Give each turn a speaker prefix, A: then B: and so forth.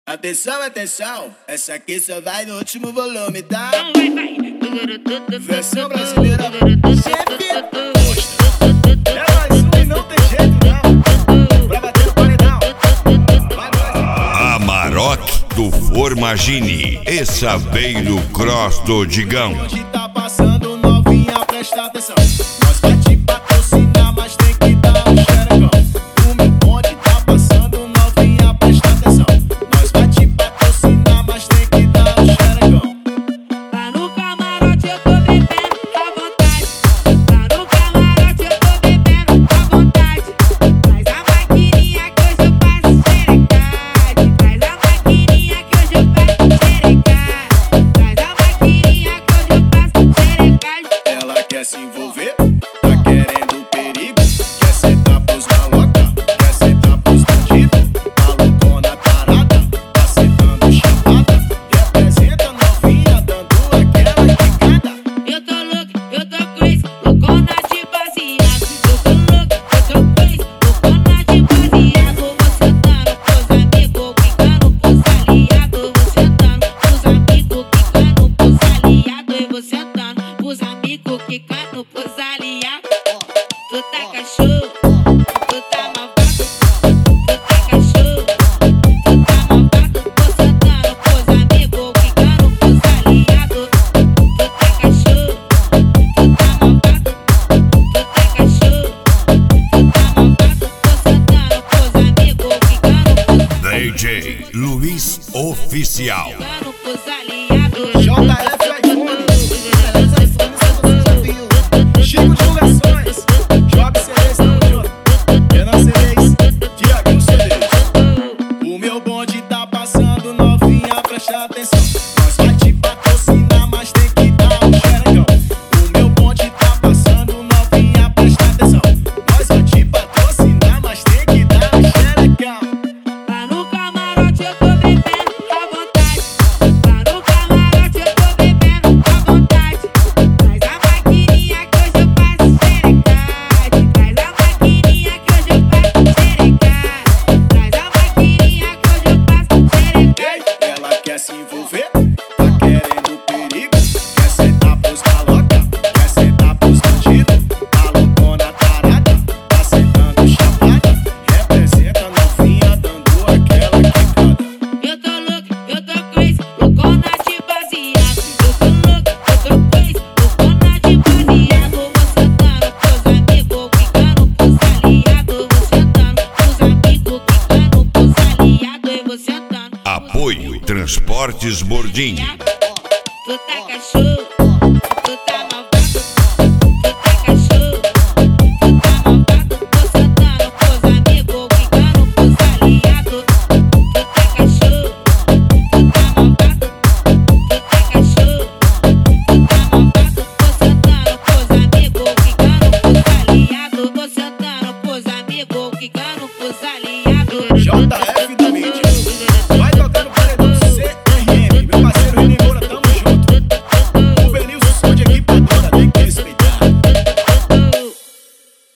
A: Atenção, atenção, essa aqui só vai no último volume, tá? Versão brasileira, chefe. É mais um e não tem jeito não. Pra bater no paredão.
B: Amarok do Formagine e Saveiro Cross do Digão.
A: Onde tá passando novinha, presta atenção. Nós vai te patrocinar, mas tem que dar um xerecão. O meu bonde tá passando novinha, presta atenção. Nós vai te patrocinar, mas tem que dar um xerecão.
C: Lá no camarote eu tô bebendo à vontade. Lá no camarote eu tô bebendo à vontade. Traz a maquininha que hoje eu passo xerecade. Traz a maquininha que hoje eu passo xerecade. Traz a maquininha que hoje eu passo xerecade.
A: Ela quer se envolver, tá querendo perigo. Quer sentar pros maloca, quer sentar pros bandidos. Tá loucona tarada, tá sentando chapada. Representa novinha, dando aquela quicada.
C: Eu tô louco, eu tô crazy, loucona de baseado. Eu tô louco, eu tô crazy, loucona de baseado. Vou sentando pros amigos, quicando pros aliados. Vou sentando pros amigos, quicando pros aliados. Eu vou sentando pros amigos, quicando pros aliados. Tu tá cachorro, tu tá malvado. Tu tá cachorro, tu tá malvado. Vou sentando pros amigos, quicando pros aliados. Tu tá cachorro, tu tá malvado. Tu tá cachorro, tu tá malvado. Vou sentando pros amigos, quicando pros
B: DJ Luiz Oficial.
C: pros aliados.
A: JF iPhone, beleza iPhone, você já viu. Chico Divulgações, Job CDs, tamo junto. Renan CDs, Diaguinho CDs. O meu bonde tá passando novinha, presta atenção. Nós vai te patrocinar, mas tem que dar um xerecão. O meu bonde tá passando novinha, presta atenção. Nós vai te patrocinar, mas tem que dar um xerecão.
C: Lá no camarote eu tô bebendo à vontade. Lá no camarote eu tô bebendo à vontade. Traz a maquininha que hoje eu passo xerecade. Traz a maquininha que hoje eu passo xerecade. Traz a maquininha que hoje eu passo xerecade.
A: Ela quer se envolver, tá querendo perigo. Quer sentar pros maloca, quer sentar pros bandidos. Tá loucona tarada, tá sentando chapada. Representa novinha, dando aquela quicada.
C: Eu tô louco, eu tô crazy, loucona de baseado. Eu tô louco, eu tô crazy, loucona de baseado. Vou sentando pros amigos, quicando pros aliados. Vou sentando pros amigos, quicando pros aliados. Eu vou sentando.
B: Apoio Transportes Bordim.
C: Tu tá cachorro,